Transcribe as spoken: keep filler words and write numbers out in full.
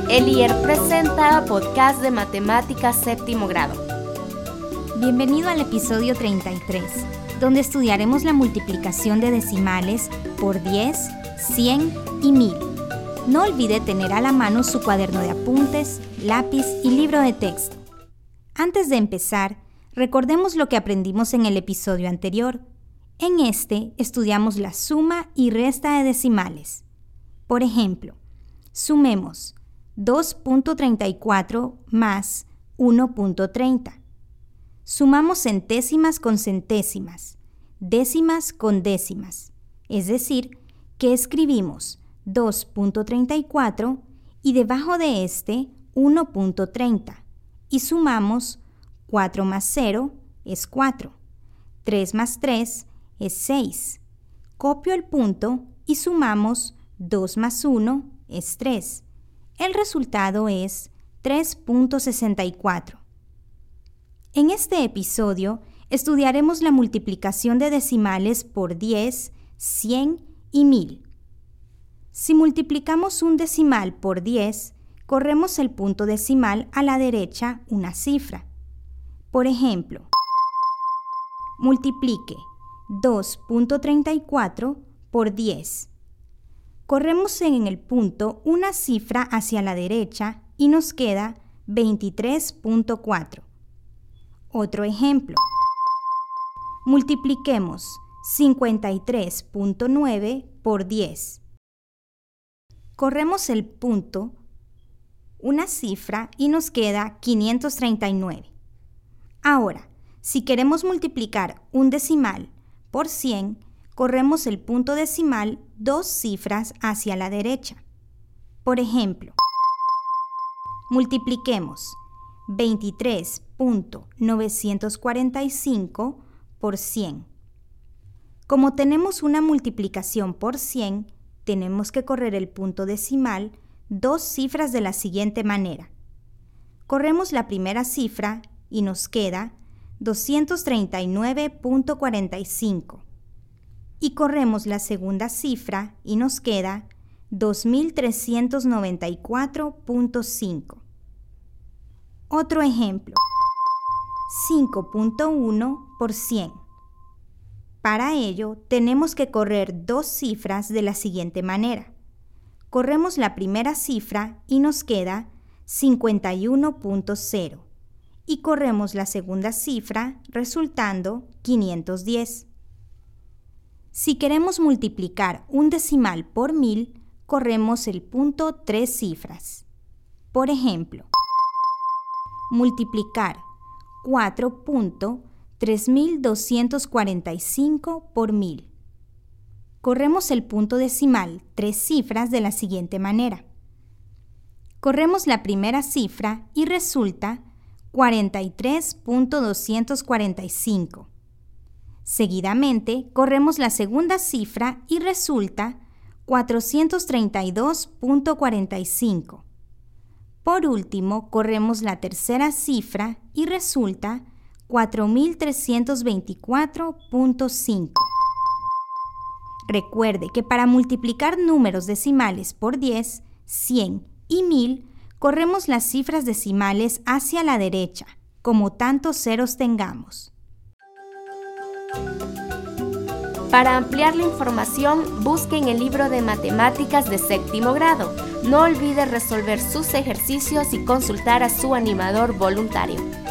El I E R presenta Podcast de Matemáticas Séptimo Grado. Bienvenido al episodio treinta y tres, donde estudiaremos la multiplicación de decimales por diez, cien y mil. No olvide tener a la mano su cuaderno de apuntes, lápiz y libro de texto. Antes de empezar, recordemos lo que aprendimos en el episodio anterior. En este estudiamos la suma y resta de decimales. Por ejemplo, sumemos dos punto treinta y cuatro más uno punto treinta. Sumamos centésimas con centésimas, décimas con décimas. Es decir, que escribimos dos punto treinta y cuatro y debajo de este uno punto treinta. Y sumamos cuatro más cero es cuatro. tres más tres es seis. Copio el punto y sumamos dos más uno es tres. El resultado es tres punto sesenta y cuatro. En este episodio estudiaremos la multiplicación de decimales por diez, cien y mil. Si multiplicamos un decimal por diez, corremos el punto decimal a la derecha una cifra. Por ejemplo, multiplique dos punto treinta y cuatro por diez. Corremos en el punto una cifra hacia la derecha y nos queda veintitrés punto cuatro. Otro ejemplo. Multipliquemos cincuenta y tres punto nueve por diez. Corremos el punto una cifra y nos queda quinientos treinta y nueve. Ahora, si queremos multiplicar un decimal por cien, corremos el punto decimal dos cifras hacia la derecha. Por ejemplo, multipliquemos veintitrés punto novecientos cuarenta y cinco por cien. Como tenemos una multiplicación por cien, tenemos que correr el punto decimal dos cifras de la siguiente manera. Corremos la primera cifra y nos queda doscientos treinta y nueve punto cuarenta y cinco. Y corremos la segunda cifra y nos queda dos mil trescientos noventa y cuatro punto cinco. Otro ejemplo, cinco punto uno por cien. Para ello, tenemos que correr dos cifras de la siguiente manera. Corremos la primera cifra y nos queda cincuenta y uno punto cero. Y corremos la segunda cifra, resultando quinientos diez. Si queremos multiplicar un decimal por mil, corremos el punto tres cifras. Por ejemplo, multiplicar cuatro punto tres mil doscientos cuarenta y cinco por mil. Corremos el punto decimal tres cifras de la siguiente manera. Corremos la primera cifra y resulta cuarenta y tres punto doscientos cuarenta y cinco. Seguidamente, corremos la segunda cifra y resulta cuatrocientos treinta y dos punto cuarenta y cinco. Por último, corremos la tercera cifra y resulta cuatro mil trescientos veinticuatro punto cinco. Recuerde que para multiplicar números decimales por diez, cien y mil, corremos las cifras decimales hacia la derecha, como tantos ceros tengamos. Para ampliar la información, busque en el libro de Matemáticas de Séptimo Grado. No olvide resolver sus ejercicios y consultar a su animador voluntario.